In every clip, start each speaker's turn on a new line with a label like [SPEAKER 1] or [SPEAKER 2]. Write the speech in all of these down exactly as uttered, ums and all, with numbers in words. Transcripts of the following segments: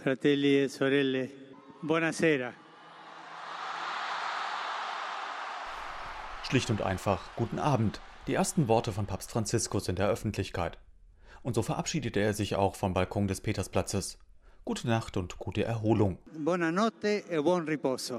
[SPEAKER 1] Fratelli e sorelle, buonasera.
[SPEAKER 2] Schlicht und einfach guten Abend, die ersten Worte von Papst Franziskus in der Öffentlichkeit. Und so verabschiedete er sich auch vom Balkon des Petersplatzes. Gute Nacht und gute Erholung.
[SPEAKER 1] Buonanotte e buon riposo.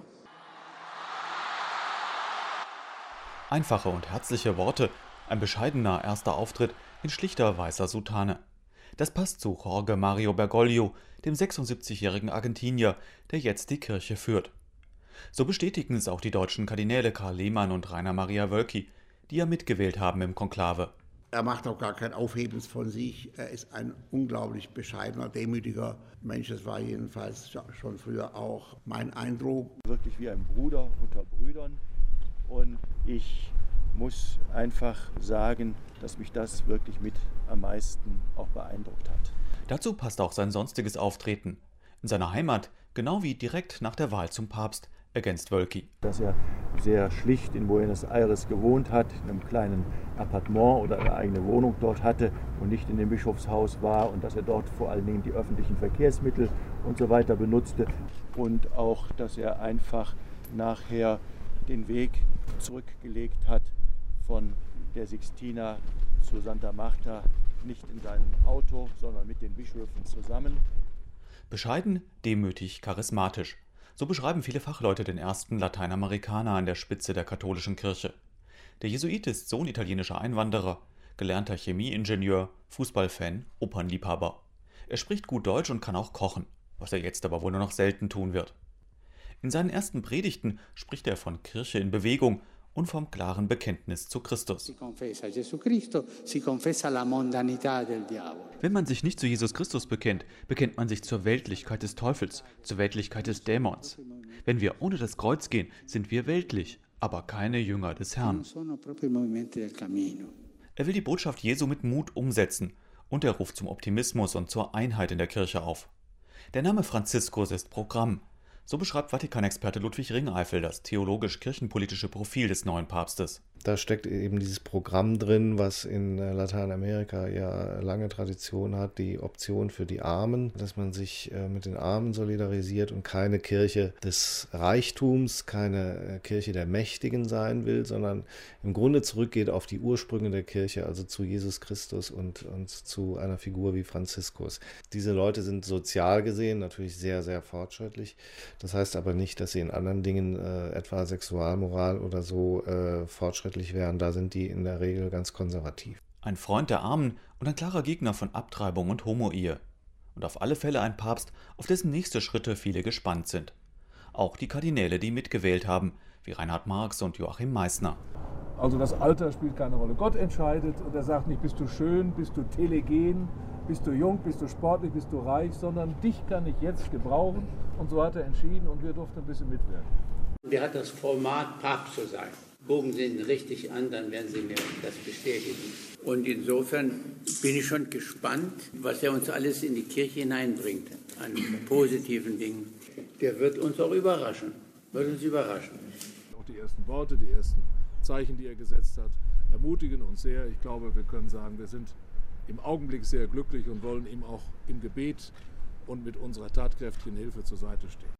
[SPEAKER 2] Einfache und herzliche Worte, ein bescheidener erster Auftritt in schlichter weißer Soutane. Das passt zu Jorge Mario Bergoglio, dem sechsundsiebzigjährigen Argentinier, der jetzt die Kirche führt. So bestätigen es auch die deutschen Kardinäle Karl Lehmann und Rainer Maria Wölki, die ja mitgewählt haben im Konklave.
[SPEAKER 3] Er macht auch gar kein Aufhebens von sich. Er ist ein unglaublich bescheidener, demütiger Mensch. Das war jedenfalls schon früher auch mein Eindruck.
[SPEAKER 4] Wirklich wie ein Bruder unter Brüdern. Und ich muss einfach sagen, dass mich das wirklich mit am meisten auch beeindruckt hat.
[SPEAKER 2] Dazu passt auch sein sonstiges Auftreten. In seiner Heimat, genau wie direkt nach der Wahl zum Papst, ergänzt Wölki.
[SPEAKER 4] Dass er sehr schlicht in Buenos Aires gewohnt hat, in einem kleinen Appartement oder eine eigene Wohnung dort hatte und nicht in dem Bischofshaus war und dass er dort vor allen Dingen die öffentlichen Verkehrsmittel und so weiter benutzte und auch, dass er einfach nachher den Weg zurückgelegt hat von der Sixtina zu Santa Marta, nicht in seinem Auto, sondern mit den Bischöfen zusammen.
[SPEAKER 2] Bescheiden, demütig, charismatisch. So beschreiben viele Fachleute den ersten Lateinamerikaner an der Spitze der katholischen Kirche. Der Jesuit ist Sohn italienischer Einwanderer, gelernter Chemieingenieur, Fußballfan, Opernliebhaber. Er spricht gut Deutsch und kann auch kochen, was er jetzt aber wohl nur noch selten tun wird. In seinen ersten Predigten spricht er von Kirche in Bewegung und vom klaren Bekenntnis zu Christus. Wenn man sich nicht zu Jesus Christus bekennt, bekennt man sich zur Weltlichkeit des Teufels, zur Weltlichkeit des Dämons. Wenn wir ohne das Kreuz gehen, sind wir weltlich, aber keine Jünger des Herrn. Er will die Botschaft Jesu mit Mut umsetzen und er ruft zum Optimismus und zur Einheit in der Kirche auf. Der Name Franziskus ist Programm. So beschreibt Vatikan-Experte Ludwig Ringeifel das theologisch-kirchenpolitische Profil des neuen Papstes.
[SPEAKER 5] Da steckt eben dieses Programm drin, was in Lateinamerika ja lange Tradition hat, die Option für die Armen, dass man sich mit den Armen solidarisiert und keine Kirche des Reichtums, keine Kirche der Mächtigen sein will, sondern im Grunde zurückgeht auf die Ursprünge der Kirche, also zu Jesus Christus und, und zu einer Figur wie Franziskus. Diese Leute sind sozial gesehen natürlich sehr, sehr fortschrittlich. Das heißt aber nicht, dass sie in anderen Dingen, äh, etwa Sexualmoral oder so, äh, fortschrittlich wären. Da sind die in der Regel ganz konservativ.
[SPEAKER 2] Ein Freund der Armen und ein klarer Gegner von Abtreibung und Homo-Ehe. Und auf alle Fälle ein Papst, auf dessen nächste Schritte viele gespannt sind. Auch die Kardinäle, die mitgewählt haben, wie Reinhard Marx und Joachim Meissner.
[SPEAKER 6] Also das Alter spielt keine Rolle. Gott entscheidet und er sagt nicht, bist du schön, bist du telegen, bist du jung, bist du sportlich, bist du reich, sondern dich kann ich jetzt gebrauchen. Und so hat er entschieden und wir durften ein bisschen mitwirken.
[SPEAKER 7] Der hat das Format, Papst zu sein. Gucken Sie ihn richtig an, dann werden Sie mir das bestätigen. Und insofern bin ich schon gespannt, was er uns alles in die Kirche hineinbringt, an positiven Dingen. Der wird uns auch überraschen, wird uns überraschen.
[SPEAKER 6] Auch die ersten Worte, die ersten Zeichen, die er gesetzt hat, ermutigen uns sehr. Ich glaube, wir können sagen, wir sind im Augenblick sehr glücklich und wollen ihm auch im Gebet und mit unserer tatkräftigen Hilfe zur Seite stehen.